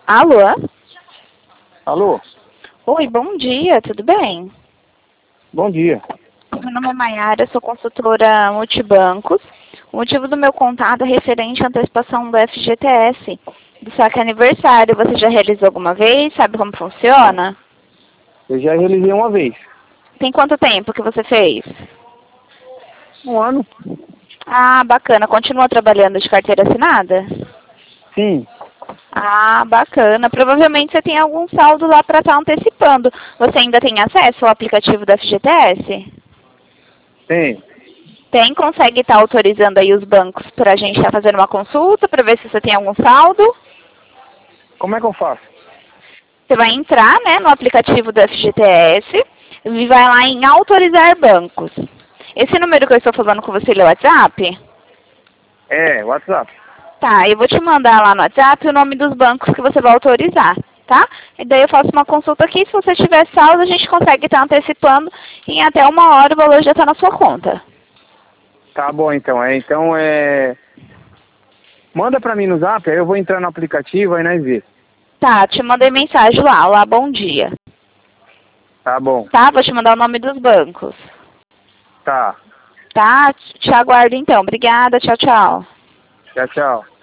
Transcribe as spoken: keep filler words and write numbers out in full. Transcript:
Alô? Alô? Oi, bom dia, tudo bem? Bom dia. Meu nome é Maiara, sou consultora multibancos. O motivo do meu contato é referente à antecipação do F G T S, do saque aniversário. Você já realizou alguma vez? Sabe como funciona? Eu já realizei uma vez. Tem quanto tempo que você fez? Um ano? Ah, bacana. Continua trabalhando de carteira assinada? Sim. Ah, bacana. Provavelmente você tem algum saldo lá para estar antecipando. Você ainda tem acesso ao aplicativo do F G T S? Tem. Tem, consegue estar autorizando aí os bancos para a gente estar fazendo uma consulta para ver se você tem algum saldo? Como é que eu faço? Você vai entrar, né, no aplicativo do F G T S e vai lá em autorizar bancos. Esse número que eu estou falando com você, ele é o WhatsApp? É, WhatsApp. Tá, eu vou te mandar lá no WhatsApp o nome dos bancos que você vai autorizar, tá? E daí eu faço uma consulta aqui, se você tiver saldo, a gente consegue estar antecipando e em até uma hora o valor já está na sua conta. Tá bom então. É, então é. Manda pra mim no zap, aí eu vou entrar no aplicativo, aí nós vê. Tá, te mandei mensagem lá, olá, bom dia. Tá bom. Tá, vou te mandar o nome dos bancos. Tá. Tá, te aguardo então. Obrigada, tchau, tchau. Tchau, tchau.